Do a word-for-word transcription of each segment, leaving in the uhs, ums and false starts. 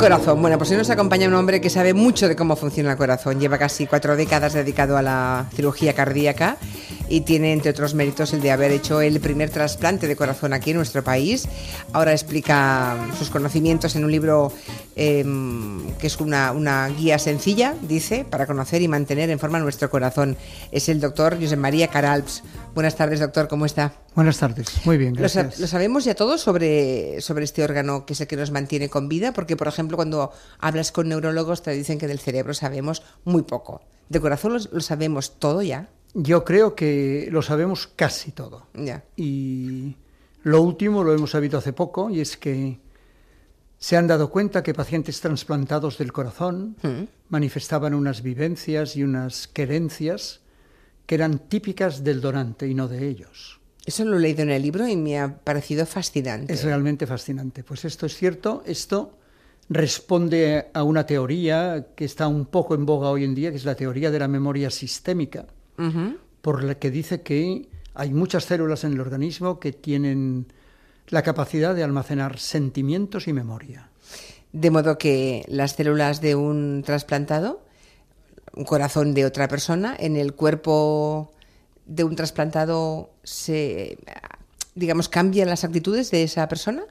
Corazón. Bueno, pues hoy nos acompaña un hombre que sabe mucho de cómo funciona el corazón. Lleva casi cuatro décadas dedicado a la cirugía cardíaca y tiene, entre otros méritos, el de haber hecho el primer trasplante de corazón aquí en nuestro país. Ahora explica sus conocimientos en un libro eh, que es una, una guía sencilla, dice, para conocer y mantener en forma nuestro corazón. Es el doctor Josep María Caralps. Buenas tardes, doctor, ¿cómo está? Buenas tardes, muy bien, gracias. Lo, sa- lo sabemos ya todos sobre, sobre este órgano que es el que nos mantiene con vida, porque, por ejemplo, cuando hablas con neurólogos te dicen que del cerebro sabemos muy poco. ¿De corazón lo, lo sabemos todo ya? Yo creo que lo sabemos casi todo. Ya. Y lo último lo hemos sabido hace poco, y es que se han dado cuenta que pacientes trasplantados del corazón ¿Mm? manifestaban unas vivencias y unas querencias que eran típicas del donante y no de ellos. Eso lo he leído en el libro y me ha parecido fascinante. Es realmente fascinante. Pues esto es cierto, esto responde a una teoría que está un poco en boga hoy en día, que es la teoría de la memoria sistémica, Uh-huh. por la que dice que hay muchas células en el organismo que tienen la capacidad de almacenar sentimientos y memoria. De modo que las células de un trasplantado, un corazón de otra persona, en el cuerpo de un trasplantado se, digamos, cambian las actitudes de esa persona.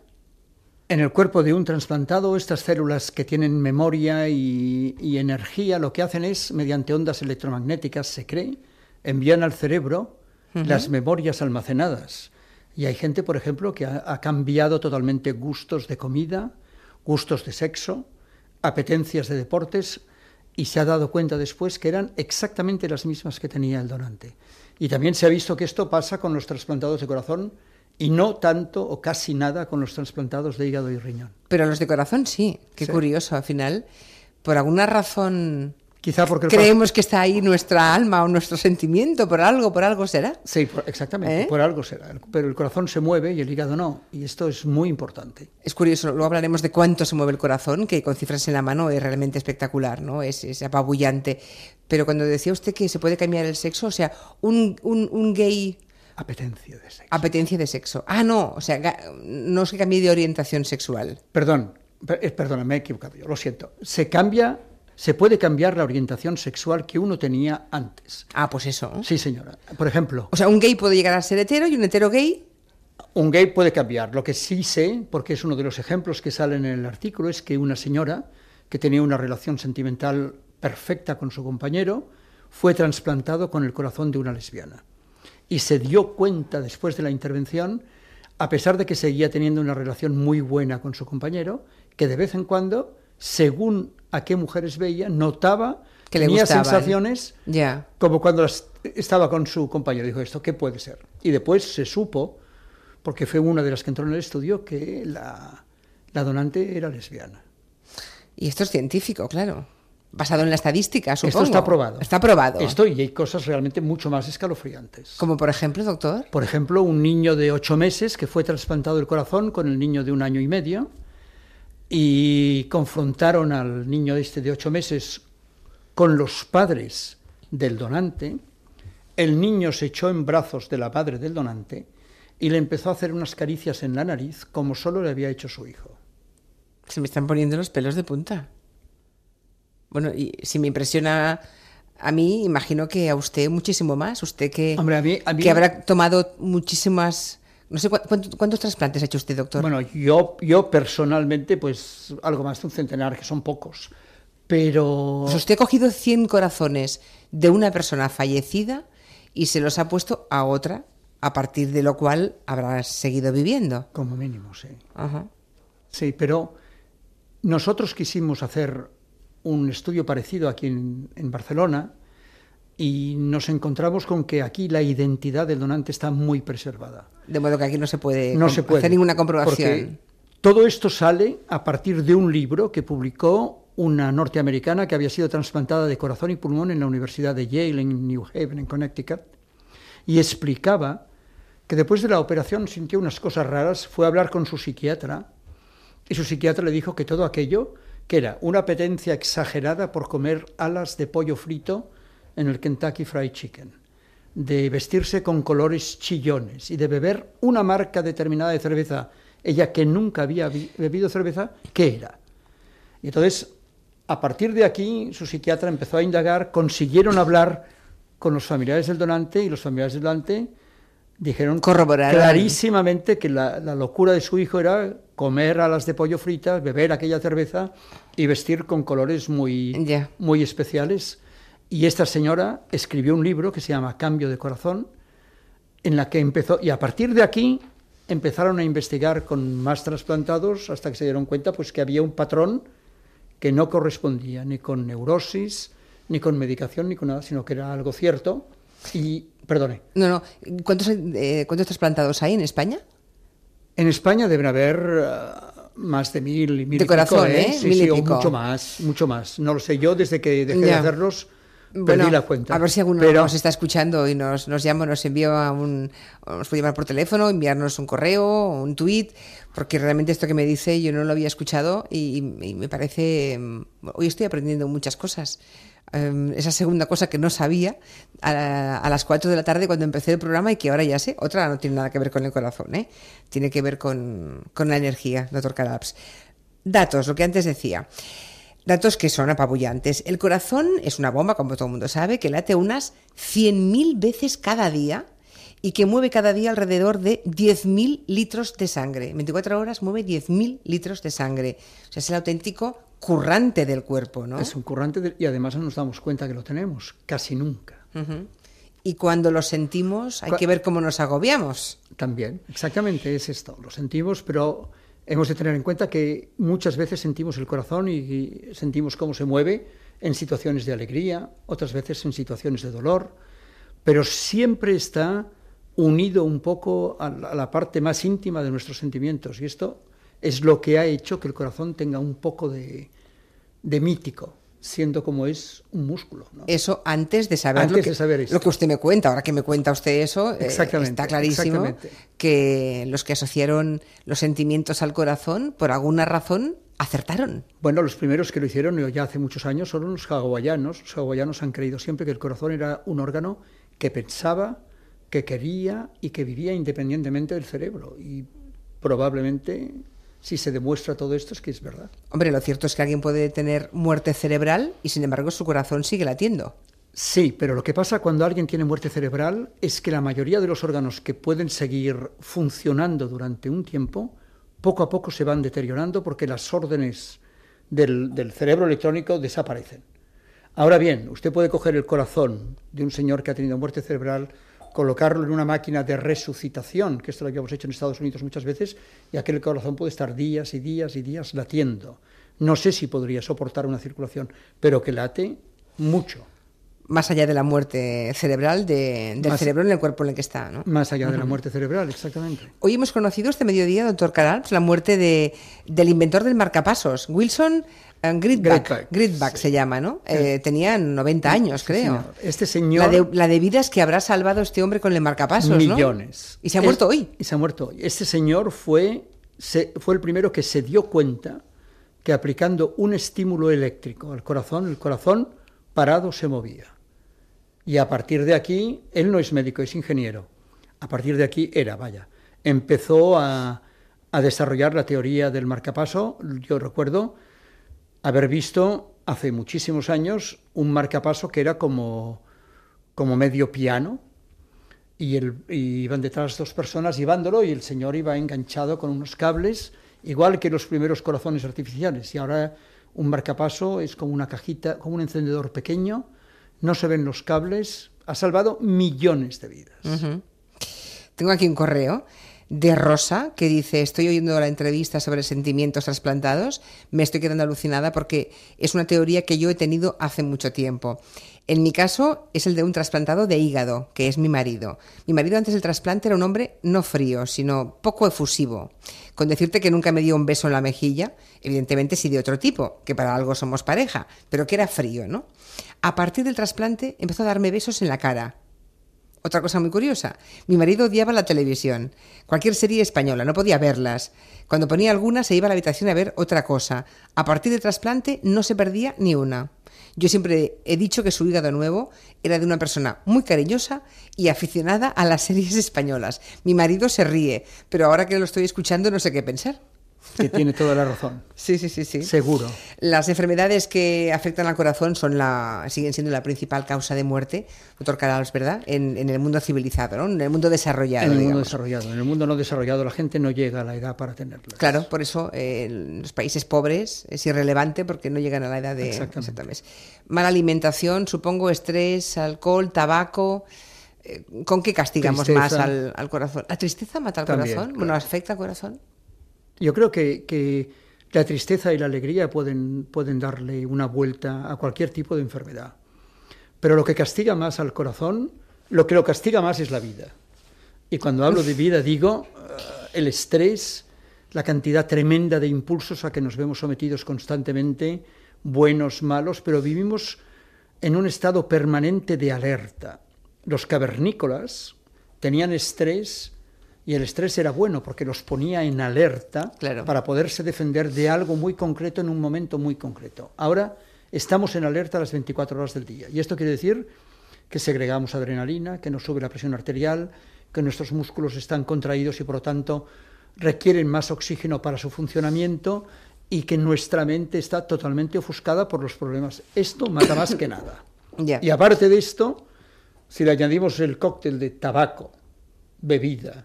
En el cuerpo de un trasplantado, estas células que tienen memoria y, y energía, lo que hacen es, mediante ondas electromagnéticas, se cree, envían al cerebro uh-huh. las memorias almacenadas. Y hay gente, por ejemplo, que ha, ha cambiado totalmente gustos de comida, gustos de sexo, apetencias de deportes, y se ha dado cuenta después que eran exactamente las mismas que tenía el donante. Y también se ha visto que esto pasa con los trasplantados de corazón, y no tanto o casi nada con los trasplantados de hígado y riñón. Pero los de corazón sí, qué sí. curioso, al final, por alguna razón... Quizá porque el creemos corazón... que está ahí nuestra alma o nuestro sentimiento, por algo, por algo será. Sí, por, exactamente, ¿Eh? por algo será. Pero el corazón se mueve y el hígado no, y esto es muy importante. Es curioso, luego hablaremos de cuánto se mueve el corazón, que con cifras en la mano es realmente espectacular, ¿no? Es, es apabullante. Pero cuando decía usted que se puede cambiar el sexo, o sea, un, un, un gay... Apetencia de sexo. Apetencia de sexo. Ah, no, o sea, no es que cambie de orientación sexual. Perdón, per, perdona, me he equivocado yo, lo siento. Se cambia, se puede cambiar la orientación sexual que uno tenía antes. Ah, pues eso. Sí, señora. Por ejemplo... O sea, un gay puede llegar a ser hetero y un hetero gay... Un gay puede cambiar. Lo que sí sé, porque es uno de los ejemplos que salen en el artículo, es que una señora que tenía una relación sentimental perfecta con su compañero fue trasplantado con el corazón de una lesbiana. Y se dio cuenta después de la intervención, a pesar de que seguía teniendo una relación muy buena con su compañero, que de vez en cuando, según a qué mujeres veía, notaba que le tenía gustaban. sensaciones yeah. como cuando estaba con su compañero. Dijo, ¿esto qué puede ser? Y después se supo, porque fue una de las que entró en el estudio, que la, la donante era lesbiana. Y esto es científico, claro. Basado en la estadística, supongo. Esto está probado. Está probado. Esto, y hay cosas realmente mucho más escalofriantes. Como por ejemplo, doctor. Por ejemplo, un niño de ocho meses que fue trasplantado el corazón con el niño de un año y medio y confrontaron al niño este de ocho meses con los padres del donante. El niño se echó en brazos de la madre del donante y le empezó a hacer unas caricias en la nariz como solo le había hecho su hijo. Se me están poniendo los pelos de punta. Bueno, y si me impresiona a mí, imagino que a usted muchísimo más. Usted que, Hombre, a mí, a mí... que habrá tomado muchísimas... No sé, ¿cuántos, ¿cuántos trasplantes ha hecho usted, doctor? Bueno, yo, yo personalmente, pues algo más de un centenar, que son pocos. Pero... Pues usted ha cogido cien corazones de una persona fallecida y se los ha puesto a otra, a partir de lo cual habrá seguido viviendo. Como mínimo, sí. Ajá. Sí, pero nosotros quisimos hacer un estudio parecido aquí en, en Barcelona y nos encontramos con que aquí la identidad del donante está muy preservada. De modo que aquí no se puede, no se puede hacer ninguna comprobación. Porque todo esto sale a partir de un libro que publicó una norteamericana que había sido trasplantada de corazón y pulmón en la Universidad de Yale, en New Haven, en Connecticut, y explicaba que después de la operación sintió unas cosas raras, fue a hablar con su psiquiatra y su psiquiatra le dijo que todo aquello que era una apetencia exagerada por comer alas de pollo frito en el Kentucky Fried Chicken, de vestirse con colores chillones y de beber una marca determinada de cerveza, ella que nunca había bebido cerveza, ¿qué era? Y entonces, a partir de aquí, su psiquiatra empezó a indagar, consiguieron hablar con los familiares del donante y los familiares del donante dijeron clarísimamente que la, la locura de su hijo era comer alas de pollo fritas, beber aquella cerveza y vestir con colores muy, yeah. muy especiales. Y esta señora escribió un libro que se llama Cambio de Corazón, en la que empezó, y a partir de aquí empezaron a investigar con más trasplantados hasta que se dieron cuenta pues, que había un patrón que no correspondía ni con neurosis, ni con medicación, ni con nada, sino que era algo cierto. Y, perdone. No, no. ¿Cuántos, eh, ¿cuántos trasplantados hay en España? En España deben haber uh, más de mil y mil de y corazón, pico, ¿eh? ¿eh? Sí, mil sí, y o pico. mucho más, mucho más. No lo sé, yo desde que dejé Ya. de hacerlos Bueno, perdí la cuenta. A ver si alguno Pero... nos está escuchando y nos, nos llama, nos envía un, nos puede llamar por teléfono, enviarnos un correo, un tuit, porque realmente esto que me dice yo no lo había escuchado y, y me parece, hoy estoy aprendiendo muchas cosas. Um, esa segunda cosa que no sabía a, a las cuatro de la tarde cuando empecé el programa y que ahora ya sé, otra no tiene nada que ver con el corazón, ¿eh? Tiene que ver con, con la energía, doctor Calabs. Datos, lo que antes decía. Datos que son apabullantes. El corazón es una bomba, como todo el mundo sabe, que late unas cien mil veces cada día y que mueve cada día alrededor de diez mil litros de sangre. En veinticuatro horas mueve diez mil litros de sangre. O sea, es el auténtico currante del cuerpo, ¿no? Es un currante de... y además no nos damos cuenta que lo tenemos, casi nunca. Uh-huh. Y cuando lo sentimos hay Cu- que ver cómo nos agobiamos. También, exactamente es esto. Lo sentimos, pero hemos de tener en cuenta que muchas veces sentimos el corazón y, y sentimos cómo se mueve en situaciones de alegría, otras veces en situaciones de dolor, pero siempre está unido un poco a la, a la parte más íntima de nuestros sentimientos, y esto es lo que ha hecho que el corazón tenga un poco de, de mítico, siendo como es un músculo, ¿no? Eso antes de saber, Antes lo, que, de saber esto. lo que usted me cuenta. Ahora que me cuenta usted eso, eh, Exactamente, está clarísimo exactamente. que los que asociaron los sentimientos al corazón, por alguna razón, acertaron. Bueno, los primeros que lo hicieron ya hace muchos años son los hawaianos. Los hawaianos han creído siempre que el corazón era un órgano que pensaba, que quería y que vivía independientemente del cerebro. Y probablemente, si se demuestra todo esto, es que es verdad. Hombre, lo cierto es que alguien puede tener muerte cerebral y sin embargo su corazón sigue latiendo. Sí, pero lo que pasa cuando alguien tiene muerte cerebral es que la mayoría de los órganos que pueden seguir funcionando durante un tiempo, poco a poco se van deteriorando porque las órdenes del, del cerebro electrónico desaparecen. Ahora bien, usted puede coger el corazón de un señor que ha tenido muerte cerebral, colocarlo en una máquina de resucitación, que esto lo habíamos hecho en Estados Unidos muchas veces, y aquel corazón puede estar días y días y días latiendo. No sé si podría soportar una circulación, pero que late mucho. Más allá de la muerte cerebral de, del Más, cerebro en el cuerpo en el que está, ¿no? Más allá uh-huh. de la muerte cerebral, exactamente. Hoy hemos conocido este mediodía, doctor Calabs, la muerte de, del inventor del marcapasos, Wilson Greatback, Greatback sí. se llama, ¿no? Sí. Eh, tenía noventa años, sí, creo. Señor. Este señor... La de, la de vidas que habrá salvado este hombre con el marcapasos, millones. ¿no? Y se ha muerto es, hoy. Y se ha muerto hoy. Este señor fue, se, fue el primero que se dio cuenta que aplicando un estímulo eléctrico al corazón, el corazón parado se movía. Y a partir de aquí, él no es médico, es ingeniero. A partir de aquí era, vaya, empezó a, a desarrollar la teoría del marcapaso. Yo recuerdo haber visto hace muchísimos años un marcapaso que era como, como medio piano, y, el, y iban detrás dos personas llevándolo y el señor iba enganchado con unos cables, igual que los primeros corazones artificiales. Y ahora un marcapaso es como una cajita, como un encendedor pequeño, no se ven los cables, ha salvado millones de vidas. Uh-huh. Tengo aquí un correo de Rosa que dice: estoy oyendo la entrevista sobre sentimientos trasplantados, me estoy quedando alucinada porque es una teoría que yo he tenido hace mucho tiempo. En mi caso es el de un trasplantado de hígado, que es mi marido. Mi marido antes del trasplante era un hombre no frío, sino poco efusivo. Con decirte que nunca me dio un beso en la mejilla, evidentemente sí de otro tipo, que para algo somos pareja, pero que era frío, ¿no? A partir del trasplante empezó a darme besos en la cara. Otra cosa muy curiosa, mi marido odiaba la televisión, cualquier serie española, no podía verlas. Cuando ponía alguna se iba a la habitación a ver otra cosa. A partir del trasplante no se perdía ni una. Yo siempre he dicho que su hígado nuevo era de una persona muy cariñosa y aficionada a las series españolas. Mi marido se ríe, pero ahora que lo estoy escuchando no sé qué pensar. que tiene toda la razón. Sí, sí, sí, sí. Seguro. Las enfermedades que afectan al corazón son la, siguen siendo la principal causa de muerte, doctor Carals, ¿verdad? En, en el mundo civilizado, ¿no? En el mundo desarrollado. En el digamos. mundo desarrollado. En el mundo no desarrollado la gente no llega a la edad para tenerlas. Claro, por eso eh, en los países pobres es irrelevante porque no llegan a la edad de... Exactamente. Exactamente. Mala alimentación, supongo, estrés, alcohol, tabaco... ¿Con qué castigamos tristeza. más al, al corazón? ¿La tristeza mata al También, corazón? Claro. Bueno, ¿afecta al corazón? Yo creo que, que la tristeza y la alegría pueden, pueden darle una vuelta a cualquier tipo de enfermedad. Pero lo que castiga más al corazón, lo que lo castiga más es la vida. Y cuando hablo de vida digo uh, el estrés, la cantidad tremenda de impulsos a que nos vemos sometidos constantemente, buenos, malos, pero vivimos en un estado permanente de alerta. Los cavernícolas tenían estrés y el estrés era bueno porque los ponía en alerta claro. para poderse defender de algo muy concreto en un momento muy concreto. Ahora estamos en alerta las veinticuatro horas del día y esto quiere decir que segregamos adrenalina, que nos sube la presión arterial, que nuestros músculos están contraídos y por lo tanto requieren más oxígeno para su funcionamiento y que nuestra mente está totalmente ofuscada por los problemas. Esto mata más que nada. Yeah. Y aparte de esto, si le añadimos el cóctel de tabaco, bebida,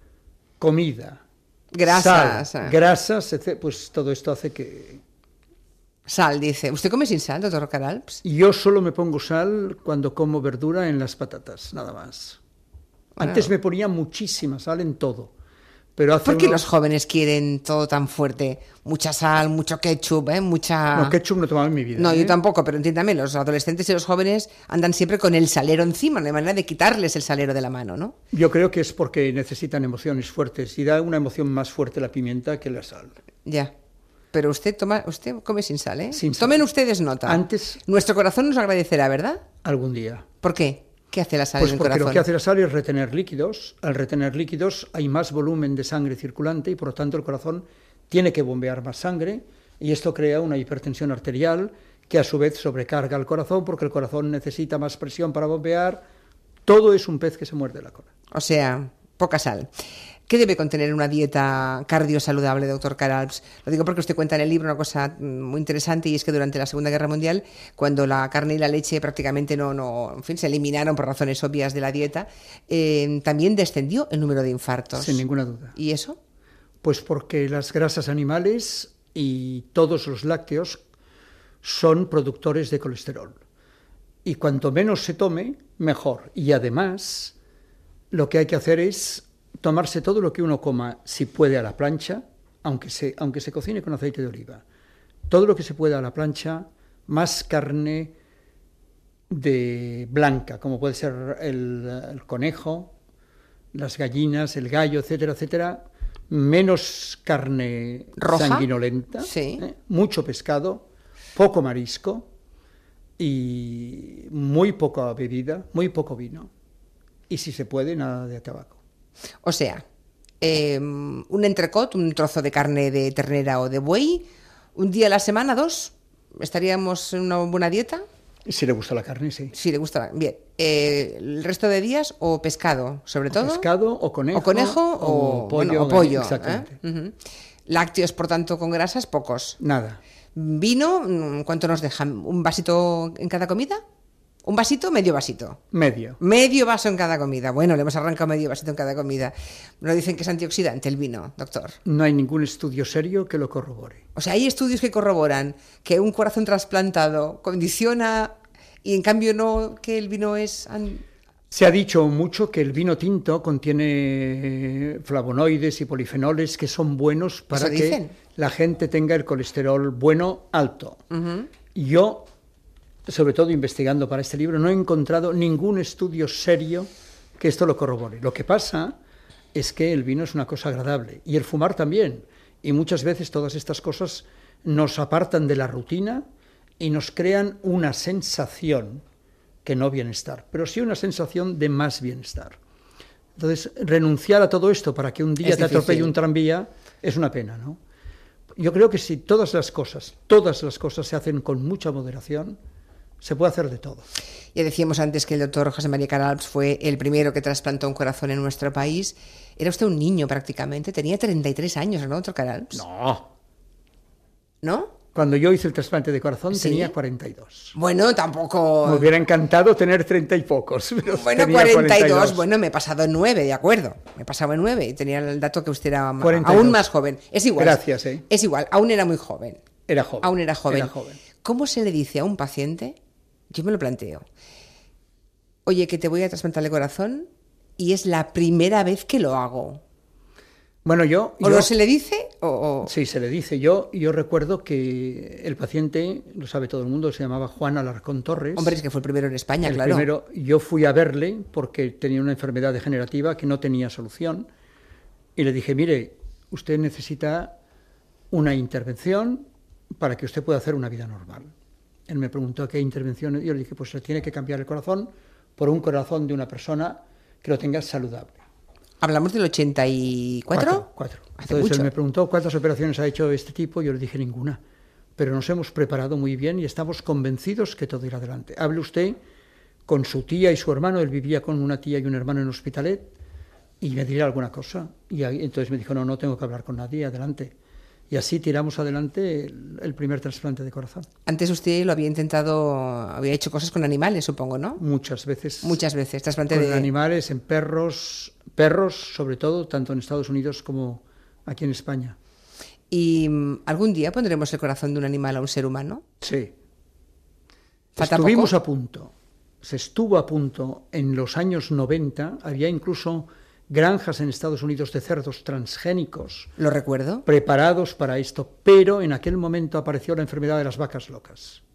comida, grasas, sal, grasas, pues todo esto hace que... Sal, dice. ¿Usted come sin sal, doctor Carals? Yo solo me pongo sal cuando como verdura en las patatas, nada más. Bueno. Antes me ponía muchísima sal en todo. Pero hace ¿Por qué unos... los jóvenes quieren todo tan fuerte? Mucha sal, mucho ketchup, ¿eh? Mucha... No, ketchup no he tomado en mi vida. No, ¿eh? yo tampoco, pero entiéndame, los adolescentes y los jóvenes andan siempre con el salero encima, no hay manera de quitarles el salero de la mano, ¿no? Yo creo que es porque necesitan emociones fuertes y da una emoción más fuerte la pimienta que la sal. Ya. Pero usted toma, usted come sin sal, ¿eh? Sin sal. Tomen ustedes nota. Antes... Nuestro corazón nos agradecerá, ¿verdad? Algún día. ¿Por qué? ¿Qué hace la sal pues en el porque corazón? Lo que hace la sal es retener líquidos. Al retener líquidos hay más volumen de sangre circulante y por lo tanto el corazón tiene que bombear más sangre y esto crea una hipertensión arterial que a su vez sobrecarga al corazón porque el corazón necesita más presión para bombear. Todo es un pez que se muerde la cola. O sea, poca sal. ¿Qué debe contener una dieta cardiosaludable, doctor Carals? Lo digo porque usted cuenta en el libro una cosa muy interesante y es que durante la Segunda Guerra Mundial, cuando la carne y la leche prácticamente no, no en fin, se eliminaron por razones obvias de la dieta, eh, también descendió el número de infartos. Sin ninguna duda. ¿Y eso? Pues porque las grasas animales y todos los lácteos son productores de colesterol. Y cuanto menos se tome, mejor. Y además, lo que hay que hacer es tomarse todo lo que uno coma, si puede, a la plancha, aunque se, aunque se cocine con aceite de oliva. Todo lo que se pueda a la plancha, más carne de blanca, como puede ser el, el conejo, las gallinas, el gallo, etcétera, etcétera. Menos carne roja, sanguinolenta, sí. ¿eh? Mucho pescado, poco marisco y muy poca bebida, muy poco vino. Y si se puede, nada de tabaco. O sea, eh, un entrecot, un trozo de carne de ternera o de buey, un día a la semana, dos, ¿estaríamos en una buena dieta? Si le gusta la carne, sí. Si le gusta, bien. Eh, ¿El resto de días o pescado, sobre o todo? Pescado o conejo. O conejo o, o pollo. Bueno, o pollo exactamente. ¿eh? Uh-huh. Lácteos, por tanto, con grasas, pocos. Nada. ¿Vino? ¿Cuánto nos dejan? ¿Un vasito en cada comida? ¿Un vasito? ¿Medio vasito? Medio. Medio vaso en cada comida. Bueno, le hemos arrancado medio vasito en cada comida. Nos dicen que es antioxidante el vino, doctor. No hay ningún estudio serio que lo corrobore. O sea, hay estudios que corroboran que un corazón trasplantado condiciona y en cambio no, que el vino es... Se ha dicho mucho que el vino tinto contiene flavonoides y polifenoles que son buenos para que dicen? la gente tenga el colesterol bueno alto. Uh-huh. Yo... sobre todo investigando para este libro, no he encontrado ningún estudio serio que esto lo corrobore. Lo que pasa es que el vino es una cosa agradable y el fumar también. Y muchas veces todas estas cosas nos apartan de la rutina y nos crean una sensación que no bienestar, pero sí una sensación de más bienestar. Entonces, renunciar a todo esto para que un día es te difícil. atropelle un tranvía es una pena, ¿no? Yo creo que si todas las cosas, todas las cosas se hacen con mucha moderación, Se puede hacer de todo. Ya decíamos antes que el doctor José María Caralps fue el primero que trasplantó un corazón en nuestro país. Era usted un niño prácticamente, tenía treinta y tres años, ¿no, doctor Caralps? No. ¿No? Cuando yo hice el trasplante de corazón, ¿Sí? tenía cuarenta y dos. Bueno, tampoco... Me hubiera encantado tener treinta y pocos. Pero bueno, tenía cuarenta y dos, cuarenta y dos. Bueno, me he pasado en nueve, de acuerdo. Me he pasado en nueve y tenía el dato que usted era ma- cuarenta y dos. aún más joven. Es igual. Gracias, ¿eh? Es igual, aún era muy joven. Era joven. Aún era joven. Era joven. ¿Cómo se le dice a un paciente? Yo me lo planteo. Oye, que te voy a trasplantar el corazón y es la primera vez que lo hago. Bueno, yo... ¿O yo no se le dice? O, o... Sí, se le dice. Yo, yo recuerdo que el paciente, lo sabe todo el mundo, se llamaba Juan Alarcón Torres. Hombre, es que fue el primero en España, el claro. Primero, yo fui a verle porque tenía una enfermedad degenerativa que no tenía solución y le dije, mire, usted necesita una intervención para que usted pueda hacer una vida normal. Él me preguntó qué intervención, y yo le dije, pues se tiene que cambiar el corazón por un corazón de una persona que lo tenga saludable. ¿Hablamos del ochenta y cuatro? Cuatro. cuatro. Hace Entonces mucho. él me preguntó cuántas operaciones ha hecho este tipo, yo le dije ninguna. Pero nos hemos preparado muy bien y estamos convencidos que todo irá adelante. Hable usted con su tía y su hermano, él vivía con una tía y un hermano en Hospitalet, y me dirá alguna cosa. Y ahí, entonces me dijo, no, no tengo que hablar con nadie, adelante. Y así tiramos adelante el, el primer trasplante de corazón. Antes usted lo había intentado, había hecho cosas con animales, supongo, ¿no? Muchas veces. Muchas veces, trasplante con de... animales, en perros, perros sobre todo, tanto en Estados Unidos como aquí en España. ¿Y mm, algún día pondremos el corazón de un animal a un ser humano? Sí. ¿Falta Estuvimos poco? a punto. Se estuvo a punto en los años noventa, había incluso granjas en Estados Unidos de cerdos transgénicos Lo recuerdo. preparados para esto, pero en aquel momento apareció la enfermedad de las vacas locas.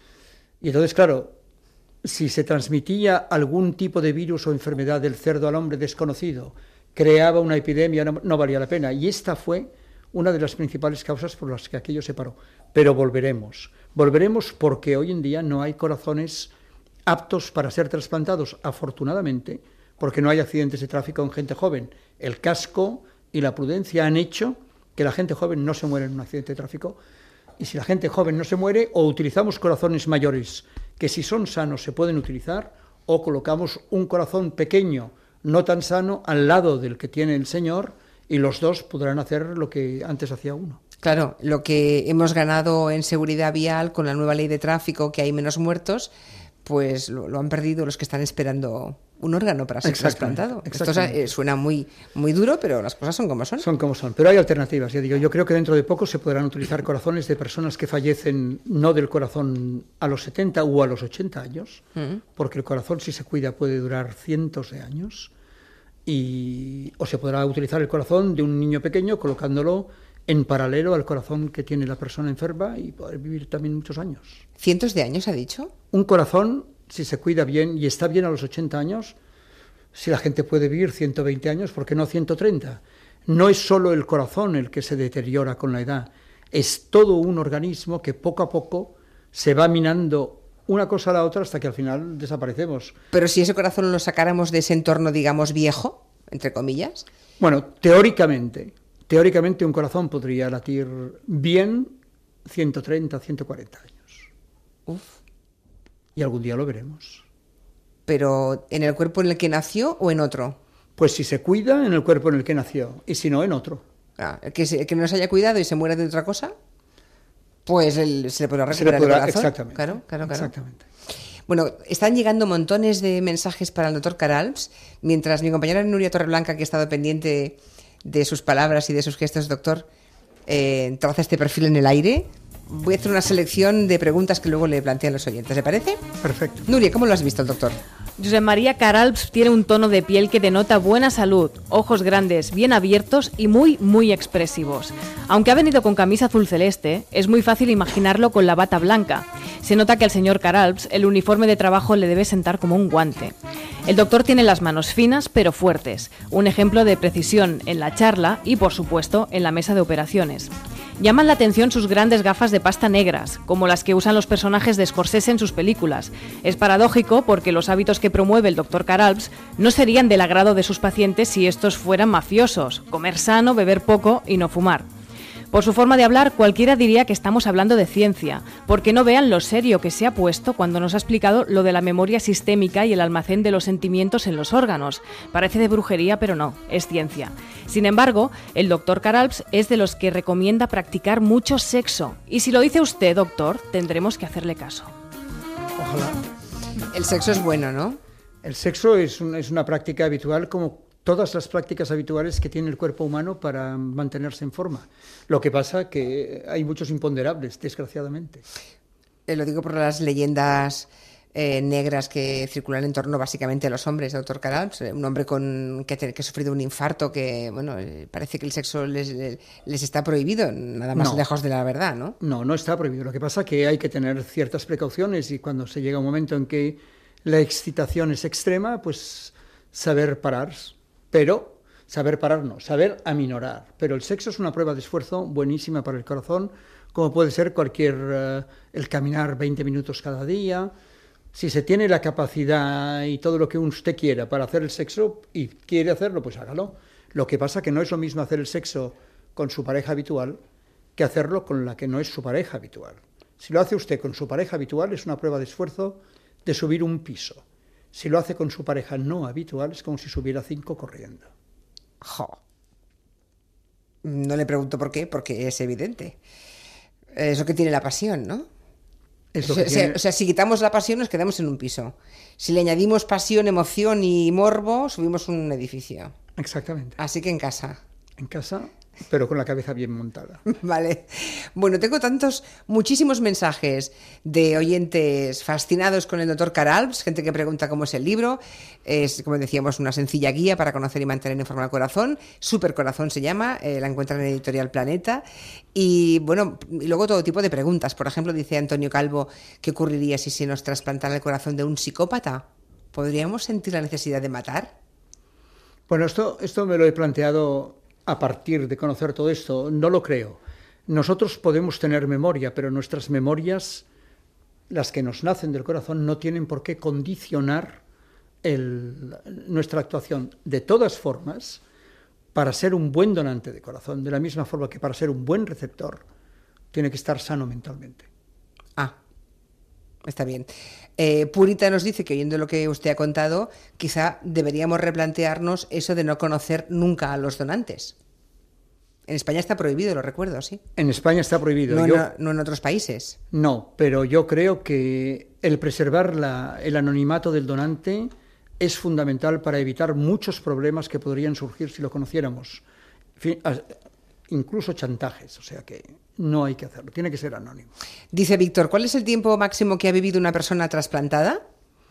Y entonces, claro, si se transmitía algún tipo de virus o enfermedad del cerdo al hombre desconocido, creaba una epidemia, no, no valía la pena. Y esta fue una de las principales causas por las que aquello se paró. Pero volveremos. Volveremos porque hoy en día no hay corazones aptos para ser trasplantados, afortunadamente, porque no hay accidentes de tráfico en gente joven. El casco y la prudencia han hecho que la gente joven no se muera en un accidente de tráfico. Y si la gente joven no se muere, o utilizamos corazones mayores, que si son sanos se pueden utilizar, o colocamos un corazón pequeño, no tan sano, al lado del que tiene el señor, y los dos podrán hacer lo que antes hacía uno. Claro, lo que hemos ganado en seguridad vial con la nueva ley de tráfico, que hay menos muertos, pues lo, lo han perdido los que están esperando un órgano para ser trasplantado. Esto eh, suena muy, muy duro, pero las cosas son como son. Son como son, pero hay alternativas. Ya digo, yo creo que dentro de poco se podrán utilizar corazones de personas que fallecen no del corazón a los setenta o a los ochenta años, uh-huh. porque el corazón, si se cuida, puede durar cientos de años, y o se podrá utilizar el corazón de un niño pequeño colocándolo en paralelo al corazón que tiene la persona enferma y poder vivir también muchos años. ¿Cientos de años ha dicho? Un corazón, si se cuida bien y está bien a los ochenta años, si la gente puede vivir ciento veinte años, ¿por qué no ciento treinta? No es solo el corazón el que se deteriora con la edad, es todo un organismo que poco a poco se va minando una cosa a la otra hasta que al final desaparecemos. Pero si ese corazón lo sacáramos de ese entorno, digamos, viejo, entre comillas. Bueno, teóricamente... Teóricamente un corazón podría latir bien ciento treinta, ciento cuarenta años. Uf. Y algún día lo veremos. ¿Pero en el cuerpo en el que nació o en otro? Pues si se cuida, en el cuerpo en el que nació, y si no, en otro. Ah, el que, se, el que no se haya cuidado y se muera de otra cosa, pues el, se le podrá recuperar se le podrá, el corazón. Exactamente. Claro, claro, claro. Exactamente. Bueno, están llegando montones de mensajes para el doctor Caralps, mientras mi compañera Nuria Torreblanca, que ha estado pendiente de sus palabras y de sus gestos, doctor, eh, traza este perfil en el aire. Voy a hacer una selección de preguntas que luego le plantean los oyentes, ¿le parece? Perfecto. Nuria, ¿cómo lo has visto el doctor? Josep María Caralps tiene un tono de piel que denota buena salud, ojos grandes, bien abiertos y muy, muy expresivos. Aunque ha venido con camisa azul celeste, es muy fácil imaginarlo con la bata blanca. Se nota que al señor Caralps el uniforme de trabajo le debe sentar como un guante. El doctor tiene las manos finas pero fuertes, un ejemplo de precisión en la charla y, por supuesto, en la mesa de operaciones. Llaman la atención sus grandes gafas de pasta negras, como las que usan los personajes de Scorsese en sus películas. Es paradójico porque los hábitos que promueve el doctor Caralps no serían del agrado de sus pacientes si estos fueran mafiosos, comer sano, beber poco y no fumar. Por su forma de hablar, cualquiera diría que estamos hablando de ciencia, porque no vean lo serio que se ha puesto cuando nos ha explicado lo de la memoria sistémica y el almacén de los sentimientos en los órganos. Parece de brujería, pero no, es ciencia. Sin embargo, el doctor Caralps es de los que recomienda practicar mucho sexo. Y si lo dice usted, doctor, tendremos que hacerle caso. Ojalá. El sexo es bueno, ¿no? El sexo es, un, es una práctica habitual como todas las prácticas habituales que tiene el cuerpo humano para mantenerse en forma. Lo que pasa que hay muchos imponderables, desgraciadamente. Eh, lo digo por las leyendas eh, negras que circulan en torno básicamente a los hombres, doctor Caralps. Un hombre con, que, te, que ha sufrido un infarto, que bueno, eh, parece que el sexo les, les está prohibido, nada más no, lejos de la verdad, ¿no? No, no está prohibido. Lo que pasa es que hay que tener ciertas precauciones y cuando se llega un momento en que la excitación es extrema, pues saber parar. Pero, saber parar no, saber aminorar. Pero el sexo es una prueba de esfuerzo buenísima para el corazón, como puede ser cualquier, uh, el caminar veinte minutos cada día. Si se tiene la capacidad y todo lo que usted quiera para hacer el sexo y quiere hacerlo, pues hágalo. Lo que pasa que no es lo mismo hacer el sexo con su pareja habitual que hacerlo con la que no es su pareja habitual. Si lo hace usted con su pareja habitual, es una prueba de esfuerzo de subir un piso. Si lo hace con su pareja no habitual, es como si subiera cinco corriendo. Jo. No le pregunto por qué, porque es evidente. Es lo que tiene la pasión, ¿no? Es lo o, sea, que tiene... o sea, si quitamos la pasión nos quedamos en un piso. Si le añadimos pasión, emoción y morbo, subimos un edificio. Exactamente. Así que en casa. En casa, pero con la cabeza bien montada. Vale. Bueno, tengo tantos, muchísimos mensajes de oyentes fascinados con el doctor Caralps, gente que pregunta cómo es el libro. Es, como decíamos, una sencilla guía para conocer y mantener en forma el corazón. Supercorazón se llama, eh, la encuentran en Editorial Planeta. Y bueno, y luego todo tipo de preguntas. Por ejemplo, dice Antonio Calvo, ¿qué ocurriría si se nos trasplantara el corazón de un psicópata? ¿Podríamos sentir la necesidad de matar? Bueno, esto, esto me lo he planteado a partir de conocer todo esto. No lo creo. Nosotros podemos tener memoria, pero nuestras memorias, las que nos nacen del corazón, no tienen por qué condicionar el, nuestra actuación. De todas formas, para ser un buen donante de corazón, de la misma forma que para ser un buen receptor, tiene que estar sano mentalmente. Ah, está bien. Eh, Purita nos dice que, oyendo lo que usted ha contado, quizá deberíamos replantearnos eso de no conocer nunca a los donantes. En España está prohibido, lo recuerdo, ¿sí? En España está prohibido. No, yo, no, no en otros países. No, pero yo creo que el preservar la, el anonimato del donante es fundamental para evitar muchos problemas que podrían surgir si lo conociéramos. En fin, incluso chantajes, o sea que no hay que hacerlo, tiene que ser anónimo. Dice Víctor, ¿cuál es el tiempo máximo que ha vivido una persona trasplantada?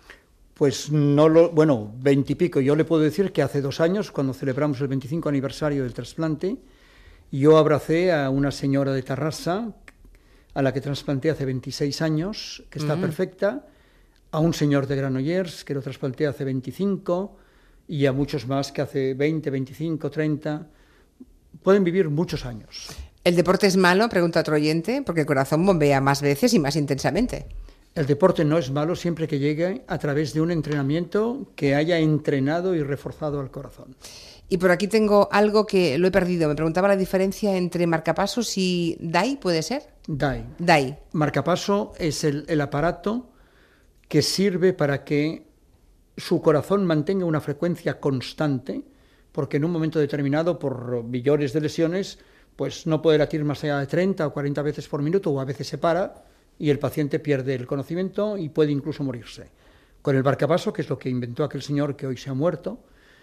Pues no lo, bueno, veintipico. Yo le puedo decir que hace dos años, cuando celebramos el veinticinco aniversario del trasplante, yo abracé a una señora de Tarrasa, a la que trasplanté hace veintiséis años, que está mm. perfecta, a un señor de Granollers, que lo trasplanté hace veinticinco, y a muchos más que hace veinte, veinticinco, treinta. Pueden vivir muchos años. ¿El deporte es malo? Pregunta otro oyente, porque el corazón bombea más veces y más intensamente. El deporte no es malo siempre que llegue a través de un entrenamiento que haya entrenado y reforzado al corazón. Y por aquí tengo algo que lo he perdido. Me preguntaba la diferencia entre marcapasos y D A I, ¿puede ser? D A I. D A I. Marcapaso es el, el aparato que sirve para que su corazón mantenga una frecuencia constante, porque en un momento determinado, por billones de lesiones, pues no puede latir más allá de treinta o cuarenta veces por minuto, o a veces se para y el paciente pierde el conocimiento y puede incluso morirse. Con el marcapaso, que es lo que inventó aquel señor que hoy se ha muerto,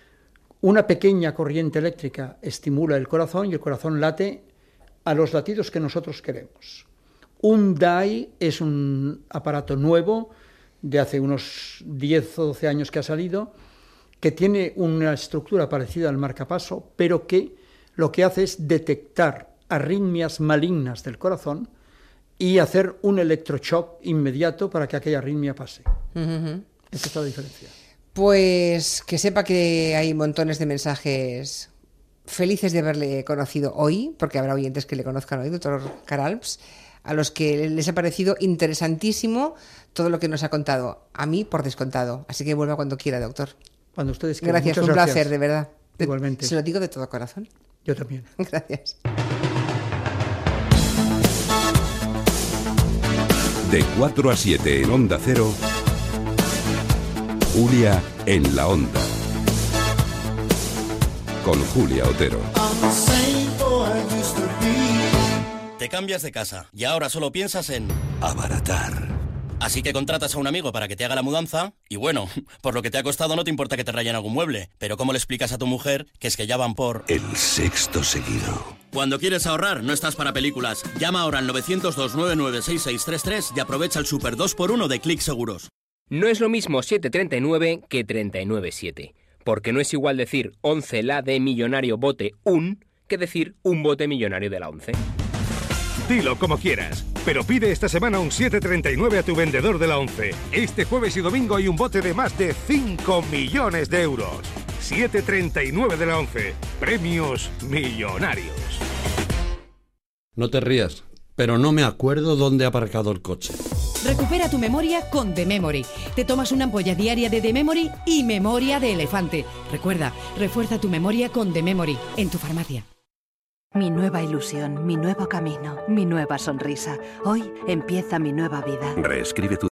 una pequeña corriente eléctrica estimula el corazón y el corazón late a los latidos que nosotros queremos. Un D A I es un aparato nuevo de hace unos diez o doce años que ha salido, que tiene una estructura parecida al marcapaso, pero que lo que hace es detectar arritmias malignas del corazón y hacer un electroshock inmediato para que aquella arritmia pase. Uh-huh. Esa es la diferencia. Pues que sepa que hay montones de mensajes felices de haberle conocido hoy, porque habrá oyentes que le conozcan hoy, doctor Caralps, a los que les ha parecido interesantísimo todo lo que nos ha contado. A mí, por descontado. Así que vuelva cuando quiera, doctor. Cuando ustedes quieran. Gracias, Muchas un gracias. placer, de verdad. Igualmente. Se lo digo de todo corazón. Yo también. Gracias. De cuatro a siete en Onda Cero, Julia en la Onda. Con Julia Otero. Te cambias de casa y ahora solo piensas en abaratar. Así que contratas a un amigo para que te haga la mudanza y bueno, por lo que te ha costado no te importa que te rayen algún mueble, pero ¿cómo le explicas a tu mujer que es que ya van por el sexto seguido? Cuando quieres ahorrar, no estás para películas. Llama ahora al nueve cero dos, nueve nueve seis seis tres tres y aprovecha el Super dos por uno de Click Seguros. No es lo mismo siete treinta y nueve que treinta y nueve siete, porque no es igual decir once la de millonario bote un que decir un bote millonario de la once. Dilo como quieras, pero pide esta semana un siete treinta y nueve a tu vendedor de la once. Este jueves y domingo hay un bote de más de cinco millones de euros. siete treinta y nueve de la once. Premios millonarios. No te rías, pero no me acuerdo dónde he aparcado el coche. Recupera tu memoria con The Memory. Te tomas una ampolla diaria de The Memory y memoria de elefante. Recuerda, refuerza tu memoria con The Memory en tu farmacia. Mi nueva ilusión, mi nuevo camino, mi nueva sonrisa. Hoy empieza mi nueva vida. Reescribe tu